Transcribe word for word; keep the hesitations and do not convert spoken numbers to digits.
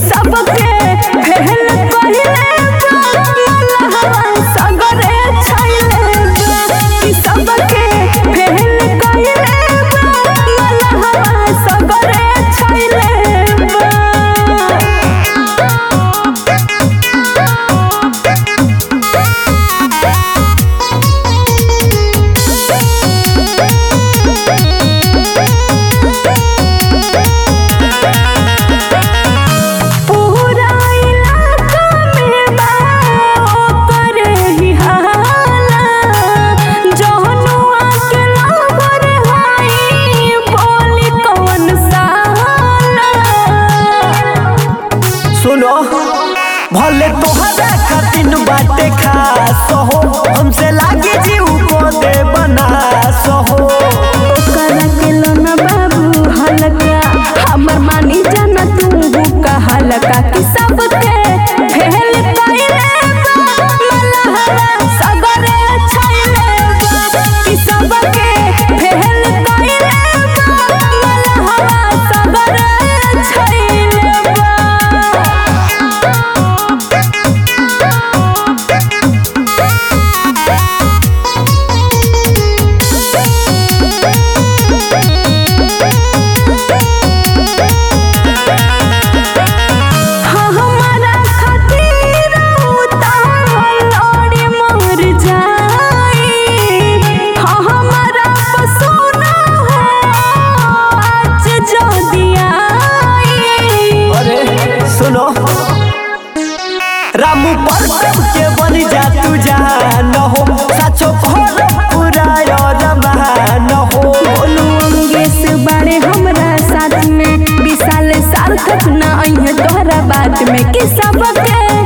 सबके फेल कहिले मलहवा सगरे छैले कि सबके फेल कहिले मलहवा सगरे छैले भले तोहरा खातिर बाटे खास हो हमसे लागे जीव को दे बनास हो ओकरा के लोना बाबू हलका हमर मानी जाना तू का हलका कि सबके फेल कइले मलहवा सगरे छैले कि सबके फेल कइले मलहवा सगरे छैले सुनो रामू परसम के बन जा तू जान हो सचो भर पूरा और मान हो बोलू अंगेश बाड़े हमरा साथ में विशाल सार्थक ना अइहे तोहरा बात में कि सबके